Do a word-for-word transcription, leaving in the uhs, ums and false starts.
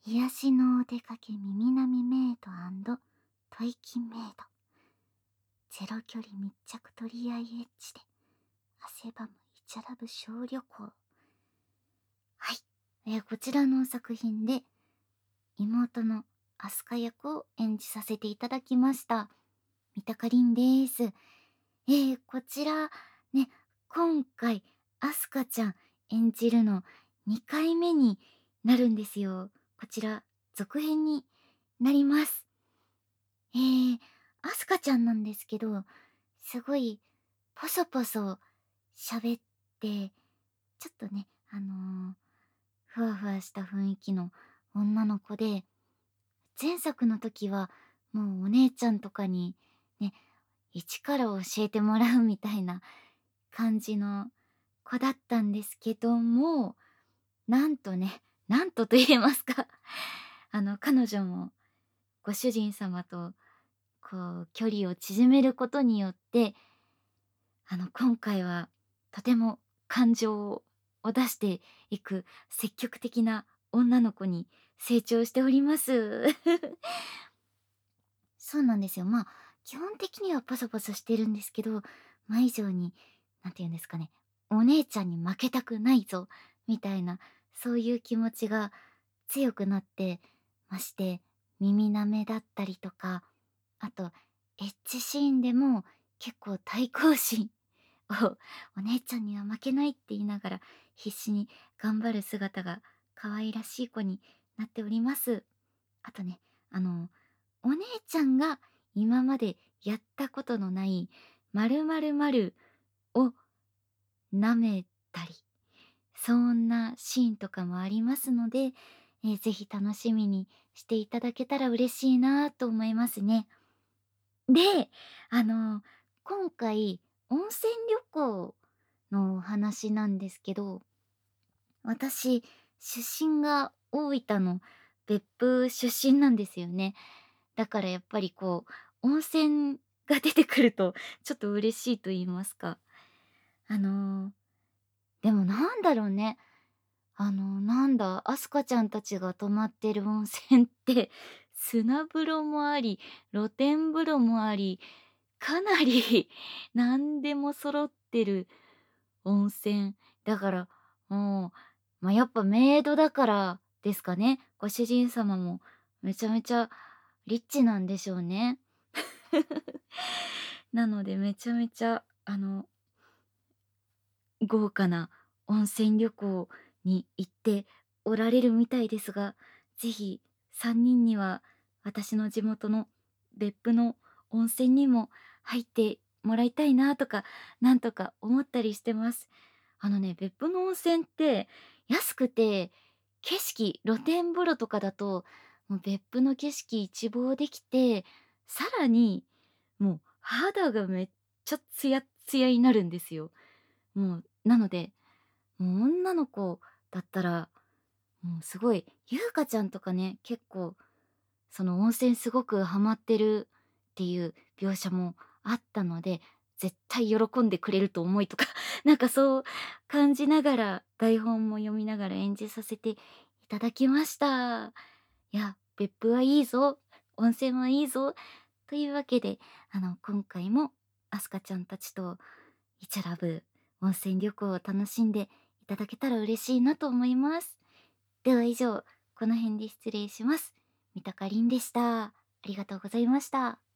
癒しのお出かけ耳なみメイド吐息メイド。ゼロ距離密着取り合いエッジで汗ばむイチャラブ小旅行。はい、えーこちらの作品で妹のアスカ役を演じさせていただきました三鷹凛です。えー、こちらね、今回アスカちゃん演じるのにかいめになるんですよ。こちら続編になります。えー、アスカちゃんなんですけど、すごいポソポソ喋って、ちょっとね、あのーふわふわした雰囲気の女の子で、前作の時はもうお姉ちゃんとかにね、一から教えてもらうみたいな感じの子だったんですけども、なんとね、なんとと言えますか、あの彼女もご主人様とこう距離を縮めることによって、あの今回はとても感情を出していく積極的な女の子に成長しております。そうなんですよ。まあ、基本的にはパサパサしてるんですけど、前以上に、なんて言うんですかね、お姉ちゃんに負けたくないぞ、みたいな、そういう気持ちが強くなってまして、耳舐めだったりとか、あと、エッチシーンでも結構対抗心をお姉ちゃんには負けないって言いながら必死に頑張る姿が可愛らしい子になっております。あとね、あの、お姉ちゃんが今までやったことのない〇〇〇を舐めたり、そんなシーンとかもありますので、えーぜひ楽しみにしていただけたら嬉しいなと思いますね。で、あの、今回温泉旅行のお話なんですけど、私、出身が大分の別府出身なんですよね。だからやっぱりこう、温泉が出てくるとちょっと嬉しいと言いますか。あの、でもなんだろうね。あの、なんだ、アスカちゃんたちが泊まってる温泉って、砂風呂もあり、露天風呂もあり、かなり何でも揃ってる温泉。だから、もう、ま、やっぱメイドだからですかね。ご主人様もめちゃめちゃリッチなんでしょうね。なのでめちゃめちゃ、あの、豪華な温泉旅行に行っておられるみたいですが、ぜひさんにんには私の地元の別府の温泉にも入ってもらいたいなとか、なんとか思ったりしてます。あのね、別府の温泉って安くて、景色、露天風呂とかだと、もう別府の景色一望できて、さらに、もう肌がめっちゃツヤッツヤになるんですよ。もう、なので、もう女の子だったら、もうすごい、ゆうかちゃんとかね、結構、その温泉すごくハマってるっていう描写もあったので、絶対喜んでくれると思いとか、なんかそう感じながら、台本も読みながら演じさせていただきました。いや、別府はいいぞ、温泉はいいぞ、というわけで、あの、今回もあすかちゃんたちとイチャラブ温泉旅行を楽しんでいただけたら嬉しいなと思います。では以上、この辺で失礼します。三鷹凛でした。ありがとうございました。